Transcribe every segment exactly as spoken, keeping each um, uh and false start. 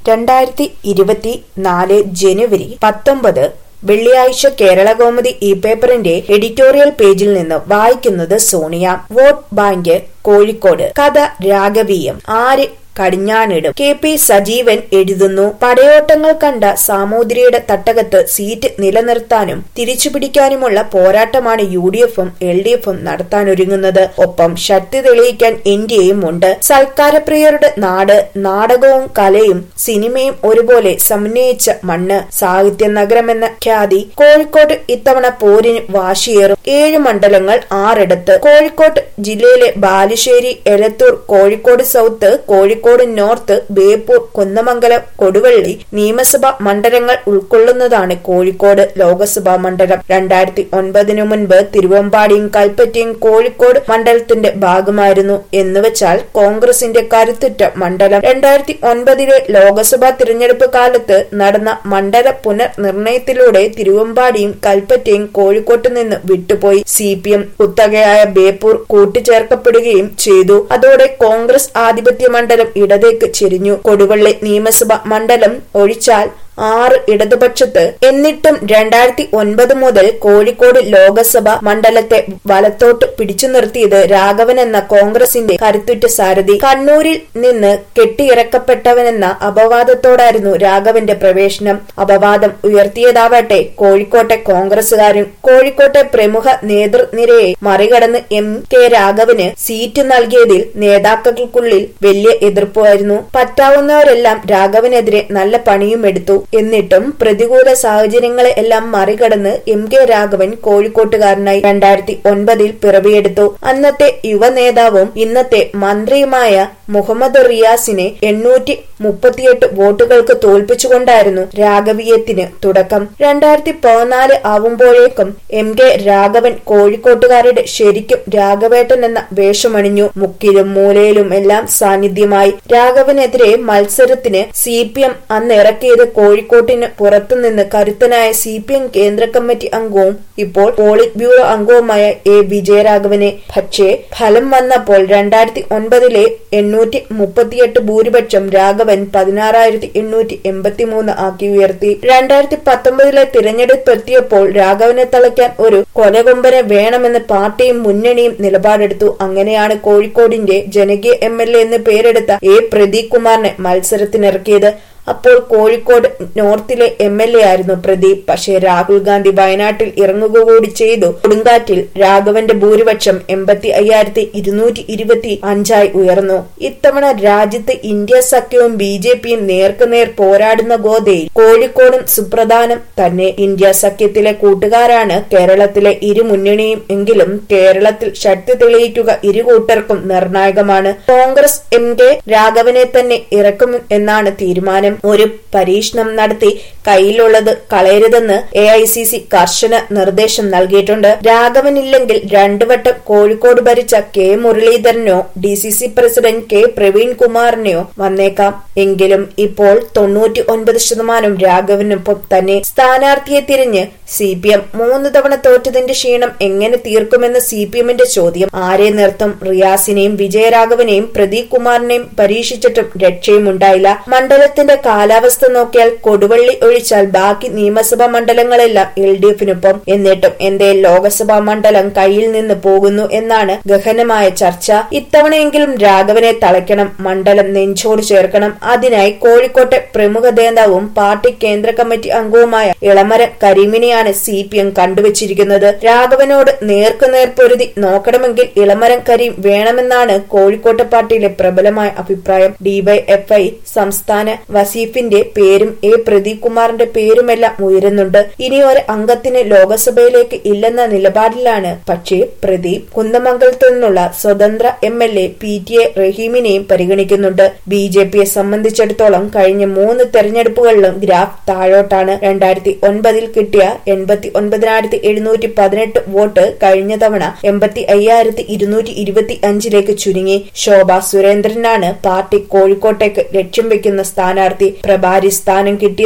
രണ്ടായിരത്തി ഇരുപത്തി നാല് ജനുവരി പത്തൊമ്പത് വെള്ളിയാഴ്ച കേരളകൗമുദി ഇ പേപ്പറിന്റെ എഡിറ്റോറിയൽ പേജിൽ നിന്ന് വായിക്കുന്നത് സോണിയ. Vote bank Kozhikode. കഥ രാഗവീയം. ആര് കടിഞ്ഞാണിടും? കെ പി സജീവൻ എഴുതുന്നു. പടയോട്ടങ്ങൾ കണ്ട സാമൂതിരിയുടെ തട്ടകത്ത് സീറ്റ് നിലനിർത്താനും തിരിച്ചുപിടിക്കാനുമുള്ള പോരാട്ടമാണ് യു ഡി എഫും എൽ ഡി എഫും നടത്താനൊരുങ്ങുന്നത്. ഒപ്പം ശക്തി തെളിയിക്കാൻ എൻ ഡി എയും ഉണ്ട്. സൽക്കാരപ്രിയരുടെ നാട്. നാടകവും കലയും സിനിമയും ഒരുപോലെ സമന്വയിച്ച മണ്ണ്. സാഹിത്യ നഗരമെന്ന ഖ്യാതി. കോഴിക്കോട് ഇത്തവണ പോരിന് വാശിയേറും. ഏഴ് മണ്ഡലങ്ങൾ, ആറിടത്ത്. കോഴിക്കോട് ജില്ലയിലെ ബാലുശ്ശേരി, എലത്തൂർ, കോഴിക്കോട് സൗത്ത്, കോഴിക്കോട് കോഴിക്കോട് നോർത്ത്, ബേപ്പൂർ, കുന്നമംഗലം, കൊടുവള്ളി നിയമസഭാ മണ്ഡലങ്ങൾ ഉൾക്കൊള്ളുന്നതാണ് കോഴിക്കോട് ലോകസഭാ മണ്ഡലം. രണ്ടായിരത്തി ഒൻപതിനു മുൻപ് തിരുവമ്പാടിയും കൽപ്പറ്റയും കോഴിക്കോട് മണ്ഡലത്തിന്റെ ഭാഗമായിരുന്നു. എന്നുവെച്ചാൽ കോൺഗ്രസിന്റെ കരുത്തുറ്റ മണ്ഡലം. രണ്ടായിരത്തി ഒൻപതിലെ ലോക്സഭാ തിരഞ്ഞെടുപ്പ് കാലത്ത് നടന്ന മണ്ഡല പുനർനിർണയത്തിലൂടെ തിരുവമ്പാടിയും കൽപ്പറ്റയും കോഴിക്കോട്ട് നിന്ന് വിട്ടുപോയി. സി പി എം കുത്തകയായ ബേപ്പൂർ കൂട്ടിച്ചേർക്കപ്പെടുകയും ചെയ്തു. അതോടെ കോൺഗ്രസ് ആധിപത്യ മണ്ഡലം ഇടതേക്ക് ചെരിഞ്ഞു. കൊടുവള്ളി നിയമസഭാ മണ്ഡലം ഒഴിച്ചാൽ ആറ് ഇടതുപക്ഷത്ത്. എന്നിട്ടും രണ്ടായിരത്തി ഒൻപത് മുതൽ കോഴിക്കോട് ലോകസഭ മണ്ഡലത്തെ വലത്തോട്ട് പിടിച്ചു നിർത്തിയത് രാഘവൻ എന്ന കോൺഗ്രസിന്റെ കരുത്തുറ്റ സാരഥി. കണ്ണൂരിൽ നിന്ന് കെട്ടിയിറക്കപ്പെട്ടവനെന്ന അപവാദത്തോടായിരുന്നു രാഘവന്റെ പ്രവേശനം. അപവാദം ഉയർത്തിയതാവട്ടെ കോഴിക്കോട്ടെ കോൺഗ്രസുകാരും. കോഴിക്കോട്ടെ പ്രമുഖ നേതൃനിരയെ മറികടന്ന് എം കെ രാഘവന് സീറ്റ് നൽകിയതിൽ നേതാക്കൾക്കുള്ളിൽ വലിയ എതിർപ്പായിരുന്നു. പറ്റാവുന്നവരെല്ലാം രാഘവനെതിരെ നല്ല പണിയും എടുത്തു. എന്നിട്ടും പ്രതികൂല സാഹചര്യങ്ങളെ എല്ലാം മറികടന്ന് എം കെ രാഘവൻ കോഴിക്കോട്ടുകാരനായി. രണ്ടായിരത്തി ഒൻപതിൽ പിറവിയെടുത്തു. അന്നത്തെ യുവ നേതാവും ഇന്നത്തെ മന്ത്രിയുമായ മുഹമ്മദ് റിയാസിനെ എണ്ണൂറ്റി മുപ്പത്തിയെട്ട് വോട്ടുകൾക്ക് തോൽപ്പിച്ചുകൊണ്ടായിരുന്നു രാഘവീയത്തിന് തുടക്കം. രണ്ടായിരത്തി പതിനാല് ആവുമ്പോഴേക്കും എം കെ രാഘവൻ കോഴിക്കോട്ടുകാരുടെ ശരിക്കും രാഘവേട്ടൻ എന്ന വേഷമണിഞ്ഞു. മുക്കിലും മൂലയിലും എല്ലാം സാന്നിധ്യമായി. രാഘവനെതിരെ മത്സരത്തിന് സി പി എം അന്ന് ഇറക്കിയത് കോഴിക്കോട്ടിന് പുറത്തുനിന്ന് കരുത്തനായ സി പി എം കേന്ദ്ര കമ്മിറ്റി അംഗവും ഇപ്പോൾ പോളിറ്റ് ബ്യൂറോ അംഗവുമായ എ വിജയരാഘവനെ. പക്ഷേ ഫലം വന്നപ്പോൾ രണ്ടായിരത്തി ഒൻപതിലെ എണ്ണൂറ്റി മുപ്പത്തിയെട്ട് ഭൂരിപക്ഷം രാഘവൻ പതിനാറായിരത്തി എണ്ണൂറ്റി എൺപത്തി മൂന്ന് ആക്കി ഉയർത്തി. രണ്ടായിരത്തി പത്തൊമ്പതിലെ തിരഞ്ഞെടുപ്പ് എത്തിയപ്പോൾ രാഘവനെ തളയ്ക്കാൻ ഒരു കൊലകൊമ്പനെ വേണമെന്ന് പാർട്ടിയും മുന്നണിയും നിലപാടെടുത്തു. അങ്ങനെയാണ് കോഴിക്കോടിന്റെ ജനകീയ എം എൽ എ എന്ന് പേരെടുത്ത എ പ്രദീപ് കുമാറിനെ മത്സരത്തിനിറക്കിയത്. അപ്പോൾ കോഴിക്കോട് നോർത്തിലെ എം എൽ എ ആയിരുന്നു പ്രദീപ്. പക്ഷേ രാഹുൽ ഗാന്ധി വയനാട്ടിൽ ഇറങ്ങുക കൂടി ചെയ്തു. കൊടുങ്കാറ്റിൽ രാഘവന്റെ ഭൂരിപക്ഷം എൺപത്തി അയ്യായിരത്തി ഇരുന്നൂറ്റി ഇരുപത്തി അഞ്ചായി ഉയർന്നു. ഇത്തവണ രാജ്യത്ത് ഇന്ത്യ സഖ്യവും ബി ജെ പിയും നേർക്കുനേർ പോരാടുന്ന ഗോതയിൽ കോഴിക്കോടും സുപ്രധാനം തന്നെ. ഇന്ത്യ സഖ്യത്തിലെ കൂട്ടുകാരാണ് കേരളത്തിലെ ഇരു മുന്നണിയും. എങ്കിലും കേരളത്തിൽ ശക്തി തെളിയിക്കുക ഇരു കൂട്ടർക്കും നിർണായകമാണ്. കോൺഗ്രസ് എം കെ രാഘവനെ തന്നെ ഇറക്കും എന്നാണ് തീരുമാനം. ഒരു പരീക്ഷണം നടത്തി കയ്യിലുള്ളത് കളയരുതെന്ന് എ ഐ സി സി കർശന നിർദ്ദേശം നൽകിയിട്ടുണ്ട്. രാഘവനില്ലെങ്കിൽ രണ്ടുവട്ടം കോഴിക്കോട് ഭരിച്ച കെ മുരളീധരനോ D C C president K Praveen കുമാറിനെയോ വന്നേക്കാം. എങ്കിലും ഇപ്പോൾ തൊണ്ണൂറ്റി ഒൻപത് ശതമാനം രാഘവനൊപ്പം തന്നെ. സ്ഥാനാർത്ഥിയെ തിരിഞ്ഞ് സി പി എം മൂന്ന് തവണ തോറ്റതിന്റെ ക്ഷീണം എങ്ങനെ തീർക്കുമെന്ന് സി പി എമ്മിന്റെ ചോദ്യം. ആരെ നിർത്തും? റിയാസിനെയും വിജയരാഘവനെയും പ്രദീപ് കുമാറിനെയും പരീക്ഷിച്ചിട്ടും രക്ഷയുമുണ്ടായില്ല. മണ്ഡലത്തിന്റെ കാലാവസ്ഥ നോക്കിയാൽ കൊടുവള്ളി ഒഴിച്ചാൽ ബാക്കി നിയമസഭാ മണ്ഡലങ്ങളെല്ലാം എൽ ഡി എഫിനൊപ്പം. എന്നിട്ടും എന്തേ ലോകസഭാ മണ്ഡലം കയ്യിൽ നിന്ന് പോകുന്നു എന്നാണ് ഗഹനമായ ചർച്ച. ഇത്തവണയെങ്കിലും രാഘവനെ തളയ്ക്കണം. മണ്ഡലം നെഞ്ചോട് ചേർക്കണം. അതിനായി കോഴിക്കോട്ടെ പ്രമുഖ നേതാവും പാർട്ടി കേന്ദ്ര കമ്മിറ്റി അംഗവുമായ ഇളമരം കരീമിനെയാണ് സി പി എം കണ്ടുവച്ചിരിക്കുന്നത്. രാഘവനോട് നേർക്കുനേർ പൊരുതി നോക്കണമെങ്കിൽ ഇളമരം കരീം വേണമെന്നാണ് കോഴിക്കോട്ടെ പാർട്ടിയിലെ പ്രബലമായ അഭിപ്രായം. ഡിവൈഎഫ്ഐ സംസ്ഥാന വസീഫിന്റെ പേരും എ പ്രദീപ് കുമാറിന്റെ പേരുമെല്ലാം ഉയരുന്നുണ്ട്. ഇനി ഒരു അംഗത്തിന് ലോകസഭയിലേക്ക് ഇല്ലെന്ന നിലപാടിലാണ്. പക്ഷേ പ്രദീപ് കുന്നമംഗലത്തു നിന്നുള്ള സ്വതന്ത്ര M L A P T A റഹീമിനെയും പരിഗണിക്കുന്നുണ്ട്. ബി ജെ പിയെ സംബന്ധിച്ചിടത്തോളം കഴിഞ്ഞ മൂന്ന് തെരഞ്ഞെടുപ്പുകളിലും ഗ്രാഫ് താഴോട്ടാണ്. രണ്ടായിരത്തി ഒൻപതിൽ കിട്ടിയ എൺപത്തി ഒൻപതിനായിരത്തി എഴുന്നൂറ്റി പതിനെട്ട് വോട്ട് കഴിഞ്ഞ തവണ എൺപത്തി അയ്യായിരത്തി ഇരുന്നൂറ്റി ഇരുപത്തി അഞ്ചിലേക്ക് ചുരുങ്ങി. ശോഭാ സുരേന്ദ്രനാണ് പാർട്ടി കോഴിക്കോട്ടേക്ക് ലക്ഷ്യം വെക്കുന്ന സ്ഥാനാർത്ഥി. പ്രഭാരി സ്ഥാനം കിട്ടിയ ശേഷം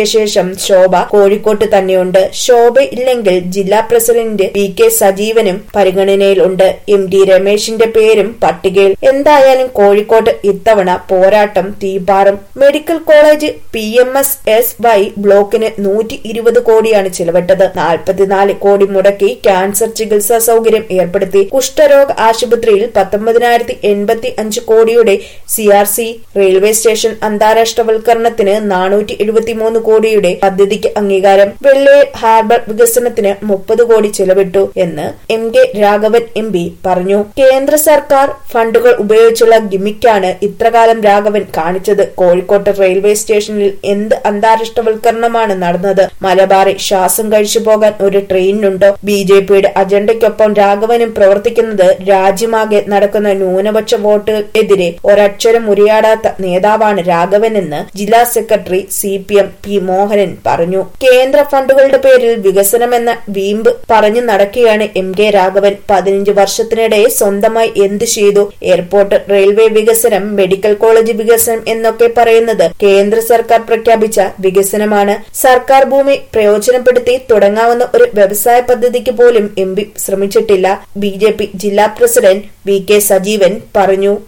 എം ശോഭ കോഴിക്കോട്ട് തന്നെയുണ്ട്. ശോഭ ഇല്ലെങ്കിൽ ജില്ലാ പ്രസിഡന്റ് വി കെ സജീവനും പരിഗണനയിലുണ്ട്. എം ഡി രമേശിന്റെ പേരും പട്ടികയിൽ. എന്തായാലും കോഴിക്കോട്ട് ഇത്തവണ പോരാട്ടം തീപാറും. Medical college P M S S Y ബ്ലോക്കിന് നൂറ്റി ഇരുപത് കോടിയാണ് ചിലവിട്ടത്. നാൽപ്പത്തിനാല് കോടി മുടക്കി ക്യാൻസർ ചികിത്സാ സൗകര്യം ഏർപ്പെടുത്തി. കുഷ്ഠരോഗ ആശുപത്രിയിൽ പത്തൊമ്പതിനായിരത്തി എൺപത്തി അഞ്ച് കോടിയുടെ C R C, railway station അന്താരാഷ്ട്രവൽക്കരണത്തിന് നാനൂറ്റി എഴുപത്തിമൂന്ന് കോടിയുടെ പദ്ധതിക്ക് അംഗീകാരം. വെള്ളൂർ ഹാർബർ വികസനത്തിന് മുപ്പത് കോടി ചിലവിട്ടു എന്ന് M K Raghavan M P പറഞ്ഞു. കേന്ദ്ര സർക്കാർ ഫണ്ടുകൾ ഉപയോഗിച്ചുള്ള ഗിമിക്കാണ് ഇത്രകാലം രാഘവൻ കാണിച്ചത്. കോഴിക്കോട്ട് റെയിൽവേ സ്റ്റേഷനിൽ എന്ത് അന്താരാഷ്ട്രവൽക്കരണമാണ് നടന്നത്? മലബാറിൽ ശ്വാസം കഴിച്ചു പോകാൻ ഒരു ട്രെയിനുണ്ടോ? ബി ജെ പിയുടെ അജണ്ടയ്ക്കൊപ്പം രാഘവനും പ്രവർത്തിക്കുന്നത് രാജ്യമാകെ നടക്കുന്ന ന്യൂനപക്ഷ വോട്ടുകൾക്കെതിരെ ഒരക്ഷരം ഉരിയാടാത്ത നേതാവാണ് രാഘവനെന്ന് ജില്ലാ secretary C P M P Mohanan പറഞ്ഞു. കേന്ദ്ര ഫണ്ടുകളുടെ പേരിൽ വികസനമെന്ന വീമ്പ് പറഞ്ഞു നടക്കുകയാണ് എം കെ രാഘവൻ. പതിനഞ്ച് വർഷത്തിനിടെ സ്വന്തമായി എന്തു ചെയ്തു? എയർപോർട്ട്, റെയിൽവേ വികസനം, മെഡിക്കൽ കോളേജ് വികസനം എന്നൊക്കെ പറയുന്നത് കേന്ദ്ര സർക്കാർ പ്രഖ്യാപിച്ച വികസനമാണ്. സർക്കാർ ഭൂമി പ്രയോജനപ്പെടുത്തി തുടങ്ങാവുന്ന ഒരു വ്യവസായ പദ്ധതിക്ക് പോലും എം പി ശ്രമിച്ചിട്ടില്ല. ബി ജെ പി ജില്ലാ പ്രസിഡന്റ് വി കെ സജീവൻ പറഞ്ഞു.